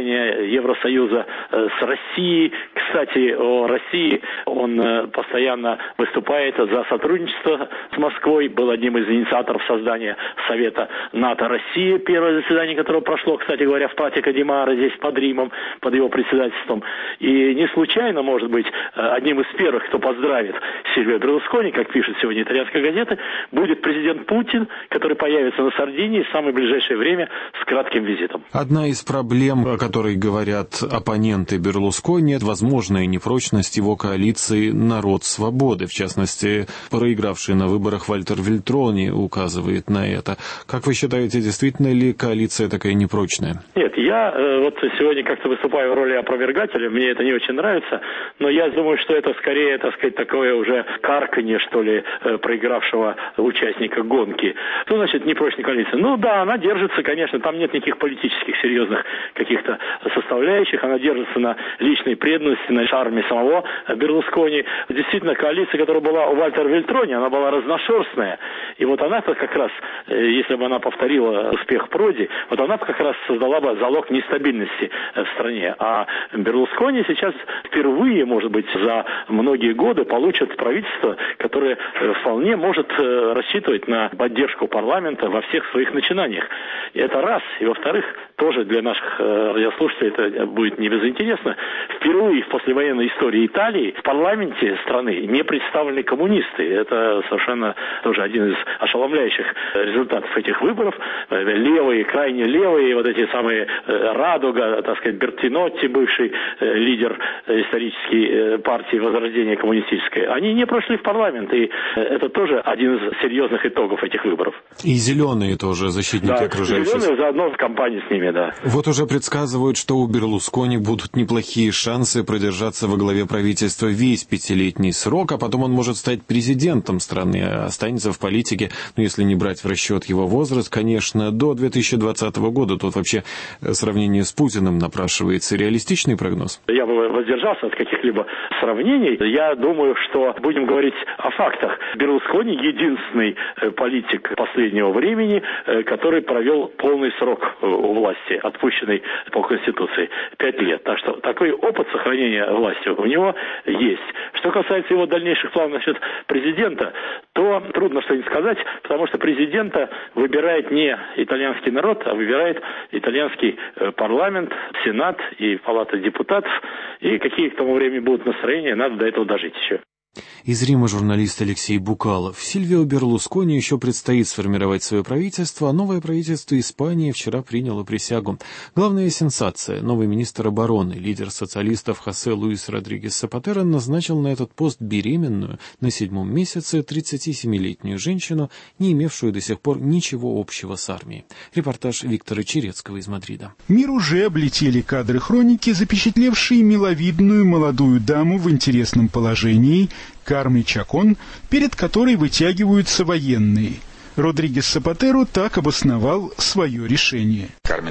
отношения Евросоюза с Россией. Кстати, о России он постоянно выступает за сотрудничество с Москвой, был одним из инициаторов создания Совета НАТО-Россия, первое заседание которого прошло, кстати говоря, в Патико ди Маре, здесь под Римом, под его председательством. И не случайно, может быть, одним из первых, кто поздравит Сильвио Берлускони, как пишет сегодня итальянская газета, будет президент Путин, который появится на Сардинии в самое ближайшее время с кратким визитом. Одна из проблем, о которой говорят оппоненты Берлускони, это возможная непрочность его коалиции «Народ свободы». В частности, проигравший на выборах Вальтер Вельтрони указывает на это. Как вы считаете, действительно ли коалиция такая непрочная? Нет, я э, вот сегодня как-то выступаю в роли опровергателя, мне это не очень нравится, но я думаю, что это скорее, так сказать, такое уже карканье, что ли, э, проигравшего участника гонки. Что значит непрочная коалиция? Ну да, она держится, конечно, там нет никаких политических серьезных каких-то составляющих, она держится на личной преданности, на шарме самого Берлускони. Действительно, коалиция, которая была у Вальтера Вельтрони, она была разношерстная, и вот она-то как раз, если бы она повторила успех Проди, вот она как раз создала бы залог нестабильности в стране. А Берлускони сейчас впервые, может быть, за многие годы получит правительство, которое вполне может рассчитывать на поддержку парламента во всех своих начинаниях. И это раз. И во-вторых, тоже для наших радиослушателей это будет не безинтересно. Впервые в послевоенной истории Италии в парламенте страны не представлены коммунисты. Это совершенно тоже один из ошеломляющих результатов этих выборов. Левые, крайне левые, вот эти самые Радуга, так сказать, Бертинотти, бывший лидер исторической партии Возрождения коммунистической, они не прошли в парламент. И это тоже один из серьезных итогов этих выборов. И зеленые тоже, защитники да, окружающих. Зеленые заодно в компании с ними, да. Вот уже предсказывают, что у Берлускони будут неплохие шансы продержаться во главе правительства весь пятилетний срок, а потом он может стать президентом страны, а останется в политике, ну, если не брать в расчет его возраст, конечно, до две тысячи двадцатого года. Тут вообще сравнение с Путиным напрашивается. Реалистичный прогноз? Я бы воздержался от каких-либо сравнений. Я думаю, что будем говорить о фактах. Берлускони единственный политик последнего времени, который провел полный срок у власти, отпущенный по Конституции, пять лет. Так что такой опыт сохранения власти у него есть. Что касается его дальнейших планов насчет президента, то трудно что-нибудь сказать, потому что президента выбирает не итальянский народ, а выбирает итальянский парламент, сенат и палата депутатов. И какие к тому времени будут настроения, надо до этого дожить еще. Из Рима журналист Алексей Букалов. Сильвио Берлускони еще предстоит сформировать свое правительство, а новое правительство Испании вчера приняло присягу. Главная сенсация. Новый министр обороны, лидер социалистов Хосе Луис Родригес Сапатеро назначил на этот пост беременную на седьмом месяце тридцатисемилетнюю женщину, не имевшую до сих пор ничего общего с армией. Репортаж Виктора Черецкого из Мадрида. Мир уже облетели кадры хроники, запечатлевшие миловидную молодую даму в интересном положении, Карме Чакон, перед которой вытягиваются военные. Родригес Сапатеро так обосновал свое решение.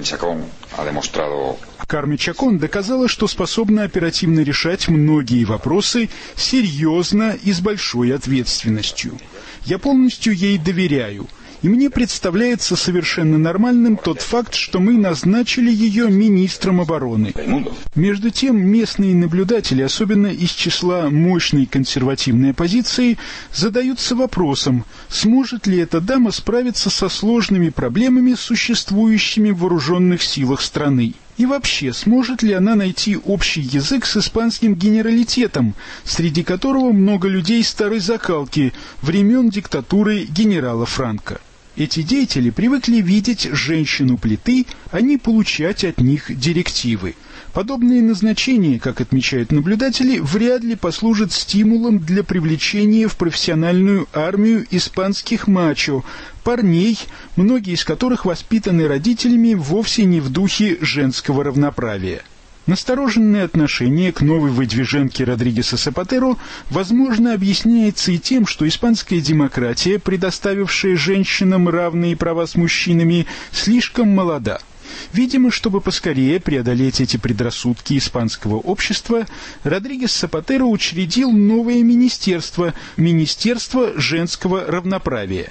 Карме Чакон доказала, что способна оперативно решать многие вопросы серьезно и с большой ответственностью. Я полностью ей доверяю. И мне представляется совершенно нормальным тот факт, что мы назначили ее министром обороны. Между тем, местные наблюдатели, особенно из числа мощной консервативной оппозиции, задаются вопросом, сможет ли эта дама справиться со сложными проблемами, существующими в вооруженных силах страны. И вообще, сможет ли она найти общий язык с испанским генералитетом, среди которого много людей старой закалки, времен диктатуры генерала Франко. Эти деятели привыкли видеть женщину-плиты, а не получать от них директивы. Подобные назначения, как отмечают наблюдатели, вряд ли послужат стимулом для привлечения в профессиональную армию испанских мачо, парней, многие из которых воспитаны родителями вовсе не в духе женского равноправия. Настороженное отношение к новой выдвиженке Родригеса Сапатеро, возможно, объясняется и тем, что испанская демократия, предоставившая женщинам равные права с мужчинами, слишком молода. Видимо, чтобы поскорее преодолеть эти предрассудки испанского общества, Родригес Сапатеро учредил новое министерство – Министерство женского равноправия.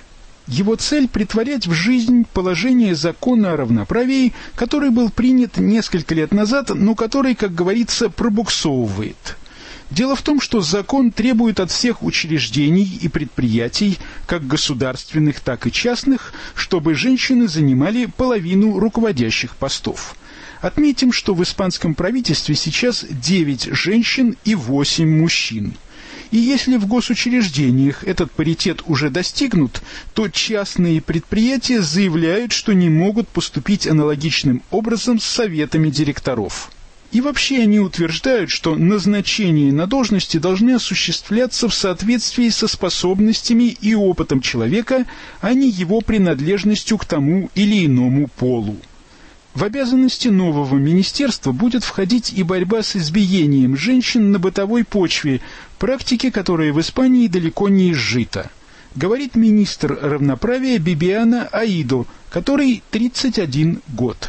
Его цель – претворять в жизнь положение закона о равноправии, который был принят несколько лет назад, но который, как говорится, пробуксовывает. Дело в том, что закон требует от всех учреждений и предприятий, как государственных, так и частных, чтобы женщины занимали половину руководящих постов. Отметим, что в испанском правительстве сейчас девять женщин и восемь мужчин. И если в госучреждениях этот паритет уже достигнут, то частные предприятия заявляют, что не могут поступить аналогичным образом с советами директоров. И вообще они утверждают, что назначения на должности должны осуществляться в соответствии со способностями и опытом человека, а не его принадлежностью к тому или иному полу. В обязанности нового министерства будет входить и борьба с избиением женщин на бытовой почве, практики, которая в Испании далеко не изжита. Говорит министр равноправия Бибиана Аидо, который тридцать один год.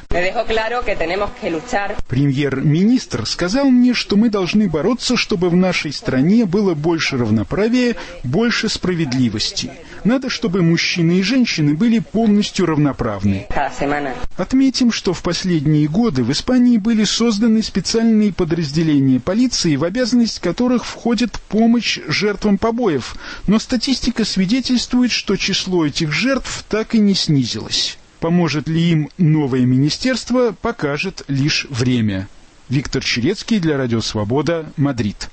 Премьер-министр сказал мне, что мы должны бороться, чтобы в нашей стране было больше равноправия, больше справедливости. Надо, чтобы мужчины и женщины были полностью равноправны. Отметим, что в последние годы в Испании были созданы специальные подразделения полиции, в обязанность которых входит помощь жертвам побоев, но статистика свидетельствует, что число этих жертв так и не снизилось. Поможет ли им новое министерство, покажет лишь время. Виктор Черецкий для Радио Свобода, Мадрид.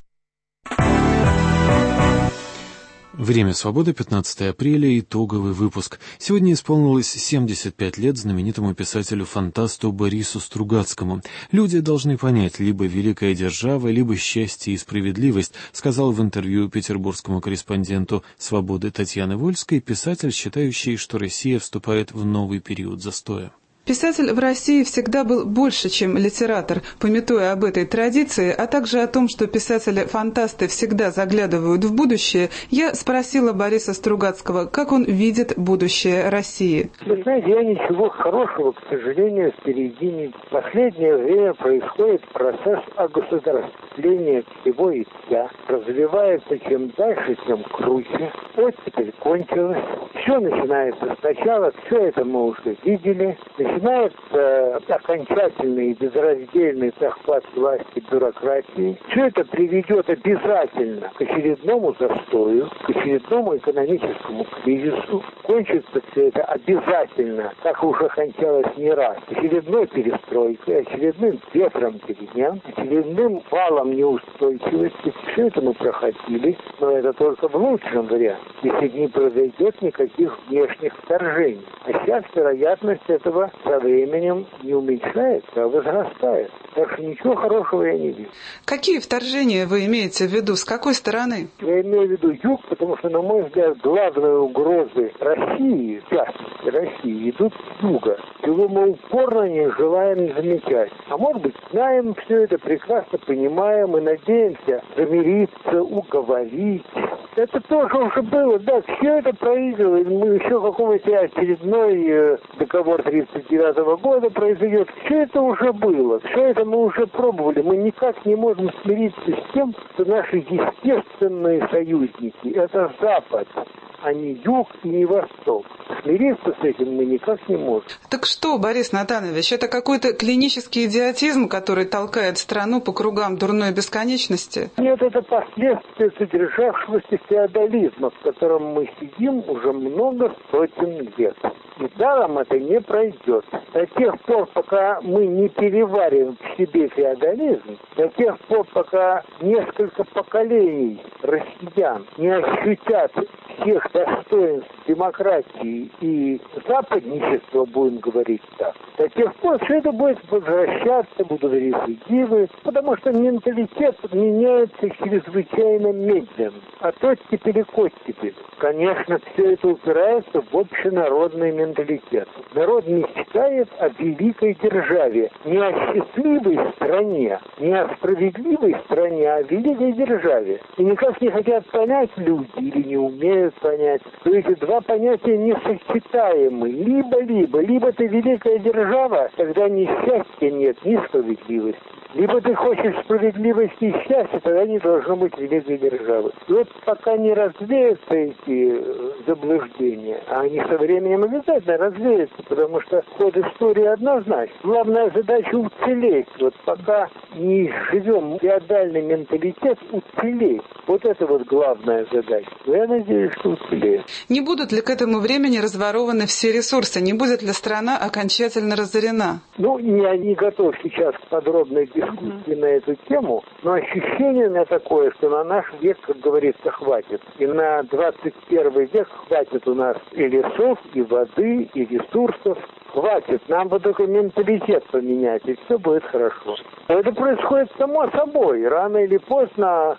Время свободы, пятнадцатое апреля, итоговый выпуск. Сегодня исполнилось семьдесят пять лет знаменитому писателю-фантасту Борису Стругацкому. Люди должны понять, либо великая держава, либо счастье и справедливость, сказал в интервью петербургскому корреспонденту «Свободы» Татьяны Вольской, писатель, считающий, что Россия вступает в новый период застоя. Писатель в России всегда был больше, чем литератор, памятуя об этой традиции, а также о том, что писатели-фантасты всегда заглядывают в будущее, я спросила Бориса Стругацкого, как он видит будущее России. Вы знаете, я ничего хорошего, к сожалению, впереди не вижу. В последнее время происходит процесс огосударствления всего и вся. Развивается чем дальше, тем круче. Оттепель кончилась. Все начинается сначала, все это мы уже видели. Начинается окончательный и безраздельный захват власти бюрократии. Все это приведет обязательно к очередному застою, к очередному экономическому кризису. Кончится все это обязательно, как уже кончалось не раз, очередной перестройкой, очередным ветром перемен, очередным валом неустойчивости. Все это мы проходили, но это только в лучшем варианте, если не произойдет никаких внешних вторжений. А сейчас вероятность этого со временем не уменьшается, а возрастает. Так что ничего хорошего я не вижу. Какие вторжения вы имеете в виду? С какой стороны? Я имею в виду юг, потому что, на мой взгляд, главные угрозы России, в частности России, идут с юга, чего мы упорно не желаем замечать. А может быть, знаем все это, прекрасно понимаем и надеемся замириться, уговорить. Это тоже уже было, да, все это проигрывает. Мы еще какой-то очередной э, договор тридцать девятого года произойдет. Все это уже было, все это мы уже пробовали. Мы никак не можем смириться с тем, что наши естественные союзники – это Запад, а не Юг и не Восток. Смириться с этим мы никак не можем. Так что, Борис Натанович, это какой-то клинический идиотизм, который толкает страну по кругам дурной бесконечности? Нет, это последствия содержавшегося феодализма, в котором мы сидим уже много сотен лет. И даром это не пройдет. До тех пор, пока мы не переварим в себе феодализм, до тех пор, пока несколько поколений россиян не ощутят всех достоинств демократии и западничества, будем говорить так, до тех пор все это будет возвращаться, будут рецидивы, потому что менталитет меняется чрезвычайно медленно. А оттепели-коттепели. Конечно, все это упирается в общенародный менталитет. Народ мечтает о великой державе, не о счастливой стране, не о справедливой стране, а о великой державе. И никак не хотят понять люди или не умеют понять, что эти два понятия несочетаемы. Либо-либо. Либо ты великая держава, тогда ни счастья нет, ни справедливости. Либо ты хочешь справедливости и счастья, тогда не должно быть великой державы. И вот пока не развеются эти заблуждения, а они со временем обязательно развеются, потому что ход истории однозначно. Главная задача уцелеть. Вот пока не живем феодальный менталитет, уцелеть. Вот это вот главная задача. Но я надеюсь, что уцелеем. Не будут ли к этому времени разворованы все ресурсы? Не будет ли страна окончательно разорена? Ну, я не готов сейчас к подробной дискуссии на эту тему, но ощущение у меня такое, что на наш век, как говорится, хватит. И на двадцать первый век хватит у нас и лесов, и воды, и ресурсов. Хватит. Нам бы только менталитет поменять, и все будет хорошо. Это происходит само собой. Рано или поздно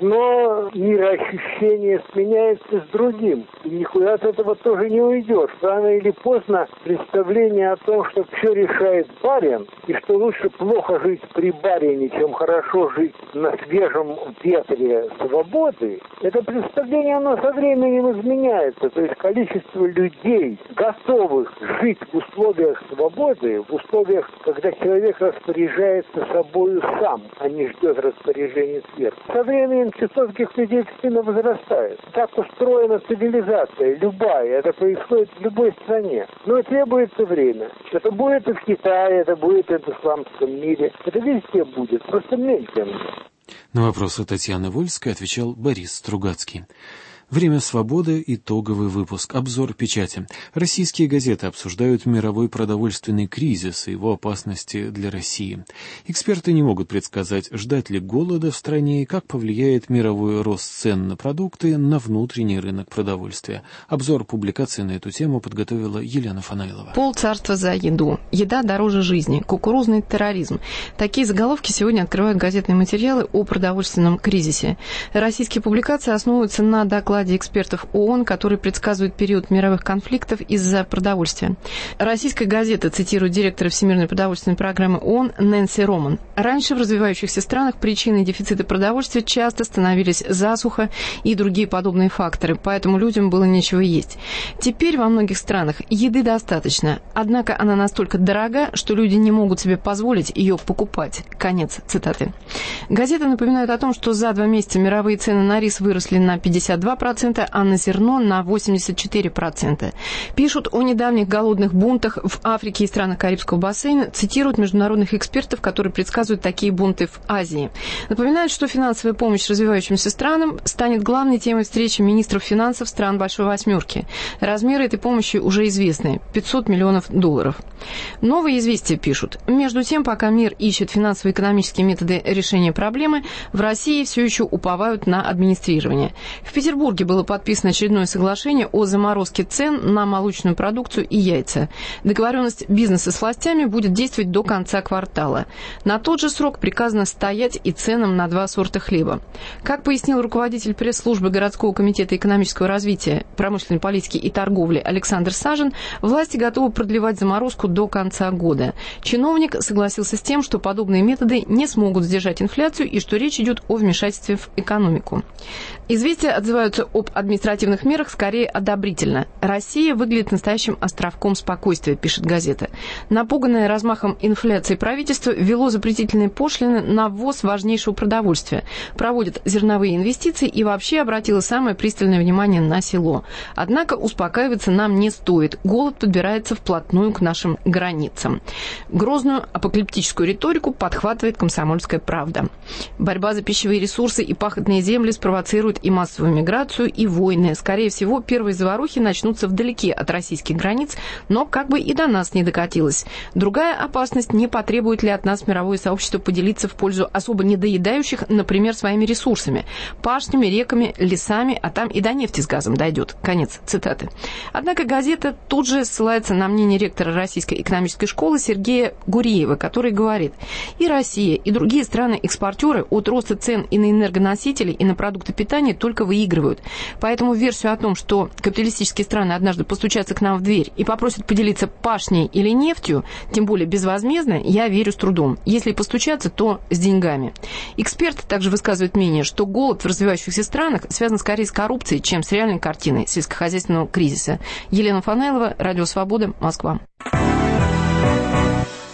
одно мироощущение сменяется с другим. И никуда от этого тоже не уйдешь. Рано или поздно представление о том, что все решает барин, и что лучше плохо жить при барине, чем хорошо жить на свежем ветре свободы, это представление, оно со временем изменяется. То есть количество людей, готовых жить в условиях свободы, в условиях, когда человек распоряжается собою сам, а не ждет распоряжения сверху. Со временем число таких людей сильно возрастает. Так устроена цивилизация, любая. Это происходит в любой стране. Но требуется время. Это будет и в Китае, это будет и в исламском мире. Это везде будет, просто медленно. На вопросы Татьяны Вольской отвечал Борис Стругацкий. Время свободы. Итоговый выпуск. Обзор печати. Российские газеты обсуждают мировой продовольственный кризис и его опасности для России. Эксперты не могут предсказать, ждать ли голода в стране и как повлияет мировой рост цен на продукты на внутренний рынок продовольствия. Обзор публикации на эту тему подготовила Елена Фанайлова. Полцарства за еду. Еда дороже жизни. Кукурузный терроризм. Такие заголовки сегодня открывают газетные материалы о продовольственном кризисе. Российские публикации основываются на докладе экспертов ООН, которые предсказывают период мировых конфликтов из-за продовольствия. Российская газета цитирует директора Всемирной продовольственной программы ООН Нэнси Роман. Раньше в развивающихся странах причиной дефицита продовольствия часто становились засуха и другие подобные факторы, поэтому людям было нечего есть. Теперь во многих странах еды достаточно, однако она настолько дорога, что люди не могут себе позволить ее покупать. Конец цитаты. Газеты напоминают о том, что за два месяца мировые цены на рис выросли на пятьдесят два процента, а на зерно на восемьдесят четыре процента. Пишут о недавних голодных бунтах в Африке и странах Карибского бассейна, цитируют международных экспертов, которые предсказывают такие бунты в Азии. Напоминают, что финансовая помощь развивающимся странам станет главной темой встречи министров финансов стран Большой Восьмерки. Размеры этой помощи уже известны – пятьсот миллионов долларов. Новые известия пишут. Между тем, пока мир ищет финансово-экономические методы решения проблемы, в России все еще уповают на администрирование. В Петербурге было подписано очередное соглашение о заморозке цен на молочную продукцию и яйца. Договоренность бизнеса с властями будет действовать до конца квартала. На тот же срок приказано стоять и ценам на два сорта хлеба. Как пояснил руководитель пресс-службы городского комитета экономического развития, промышленной политики и торговли Александр Сажин, власти готовы продлевать заморозку до конца года. Чиновник согласился с тем, что подобные методы не смогут сдержать инфляцию и что речь идет о вмешательстве в экономику. Известия отзываются об административных мерах скорее одобрительно. Россия выглядит настоящим островком спокойствия, пишет газета. Напуганное размахом инфляции правительство ввело запретительные пошлины на ввоз важнейшего продовольствия, проводит зерновые инвестиции и вообще обратило самое пристальное внимание на село. Однако успокаиваться нам не стоит. Голод подбирается вплотную к нашим границам. Грозную апокалиптическую риторику подхватывает «Комсомольская правда». Борьба за пищевые ресурсы и пахотные земли спровоцирует и массовую миграцию, и войны. Скорее всего, первые заварухи начнутся вдалеке от российских границ, но как бы и до нас не докатилось. Другая опасность: не потребует ли от нас мировое сообщество поделиться в пользу особо недоедающих, например, своими ресурсами, пашнями, реками, лесами, а там и до нефти с газом дойдет. Конец цитаты. Однако газета тут же ссылается на мнение ректора Российской экономической школы Сергея Гуриева, который говорит: и Россия, и другие страны-экспортеры от роста цен и на энергоносители, и на продукты питания только выигрывают. Поэтому версию о том, что капиталистические страны однажды постучатся к нам в дверь и попросят поделиться пашней или нефтью, тем более безвозмездно, я верю с трудом. Если постучаться, то с деньгами. Эксперты также высказывают мнение, что голод в развивающихся странах связан скорее с коррупцией, чем с реальной картиной сельскохозяйственного кризиса. Елена Фанайлова, Радио Свобода, Москва.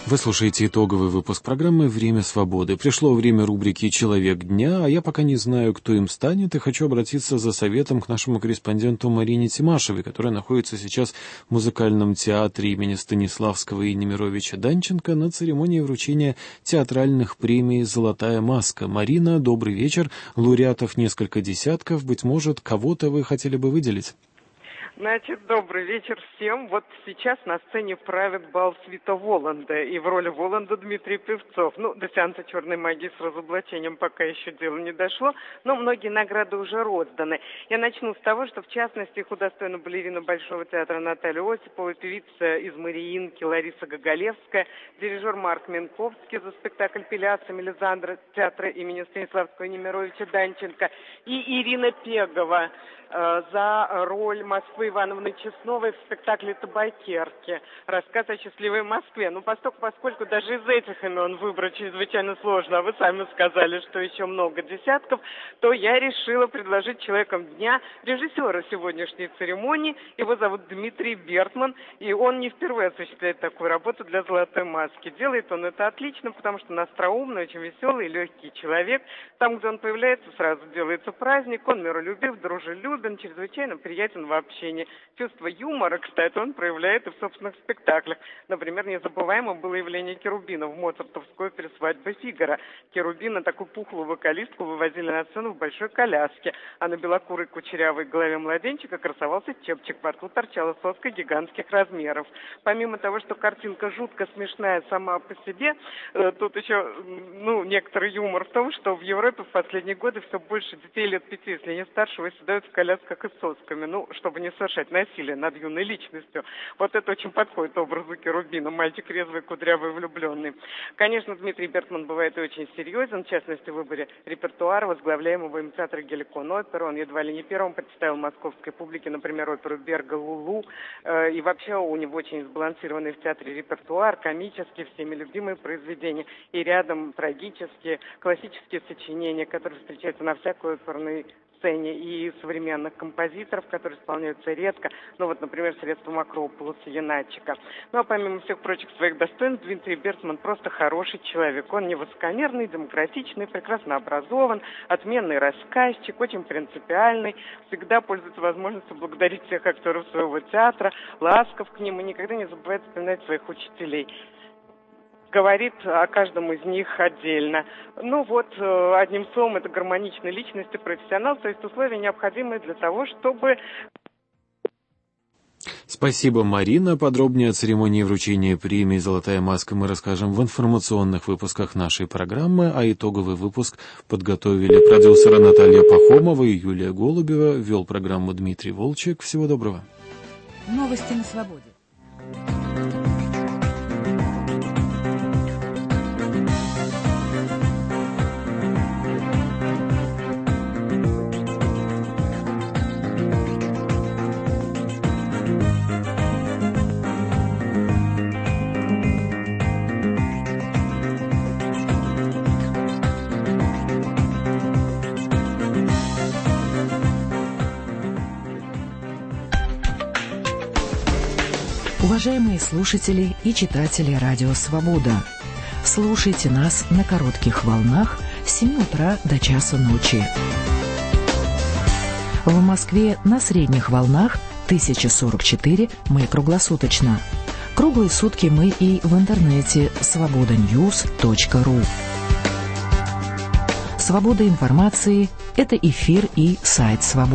Вы слушаете итоговый выпуск программы «Время свободы». Пришло время рубрики «Человек дня», а я пока не знаю, кто им станет, и хочу обратиться за советом к нашему корреспонденту Марине Тимашевой, которая находится сейчас в музыкальном театре имени Станиславского и Немировича Данченко на церемонии вручения театральных премий «Золотая маска». Марина, добрый вечер. Лауреатов несколько десятков. Быть может, кого-то вы хотели бы выделить? Значит, добрый вечер всем. Вот сейчас на сцене правит бал свита Воланда, и в роли Воланда Дмитрий Певцов. Ну, до сеанса черной магии с разоблачением пока еще дело не дошло, но многие награды уже розданы. Я начну с того, что в частности их удостоена балерина Большого театра Наталья Осипова, певица из Мариинки Лариса Гоголевская, дирижер Марк Минковский за спектакль «Пелиаса Мелизандра» театра имени Станиславского и Немировича Данченко, и Ирина Пегова э, за роль Москвы Ивановны Честновой в спектакле «Табакерки». Рассказ о счастливой Москве. Ну, поскольку, поскольку даже из этих имен выбрать чрезвычайно сложно, а вы сами сказали, что еще много десятков, то я решила предложить человеком дня режиссера сегодняшней церемонии. Его зовут Дмитрий Бертман, и он не впервые осуществляет такую работу для «Золотой маски». Делает он это отлично, потому что он остроумный, очень веселый, легкий человек. Там, где он появляется, сразу делается праздник. Он миролюбив, дружелюбен, чрезвычайно приятен в общении. Чувство юмора, кстати, он проявляет и в собственных спектаклях. Например, незабываемым было явление Керубина в моцартовскую «Перед свадьбой Фигаро». Керубина, такую пухлую вокалистку, вывозили на сцену в большой коляске, а на белокурой кучерявой голове младенчика красовался чепчик, во рту торчала соска гигантских размеров. Помимо того, что картинка жутко смешная сама по себе, э, тут еще ну, некоторый юмор в том, что в Европе в последние годы все больше детей лет пяти, если не старше, выседают в колясках и с сосками, ну, чтобы не совершать насилие над юной личностью. Вот это очень подходит образу Керубина. Мальчик резвый, кудрявый, влюбленный. Конечно, Дмитрий Бертман бывает и очень серьезен, в частности, в выборе репертуара, возглавляемого им театра Геликон оперы. Он едва ли не первым представил московской публике, например, оперу Берга «Лулу». И вообще у него очень сбалансированный в театре репертуар, комические, всеми любимые произведения. И рядом трагические, классические сочинения, которые встречаются на всякой оперной сцене, и современных композиторов, которые исполняются редко, ну вот, например, средством Акрополоса, Яначика. Ну а помимо всех прочих своих достоинств, Дмитрий Бертман просто хороший человек. Он не высокомерный, демократичный, прекрасно образован, отменный рассказчик, очень принципиальный, всегда пользуется возможностью благодарить всех актеров своего театра, ласков к ним и никогда не забывает вспоминать своих учителей. Говорит о каждом из них отдельно. Ну вот, одним словом, это гармоничная личность и профессионал, то есть условия, необходимые для того, чтобы... Спасибо, Марина. Подробнее о церемонии вручения премии «Золотая маска» мы расскажем в информационных выпусках нашей программы, а итоговый выпуск подготовили продюсеры Наталья Пахомова и Юлия Голубева, вел программу Дмитрий Волчек. Всего доброго. Новости на свободе. Уважаемые слушатели и читатели Радио Свобода, слушайте нас на коротких волнах с семи утра до часу ночи. В Москве на средних волнах тысяча сорок четыре мы круглосуточно. Круглые сутки мы и в интернете свобода ньюс точка ру. Свобода информации – это эфир и сайт «Свобода».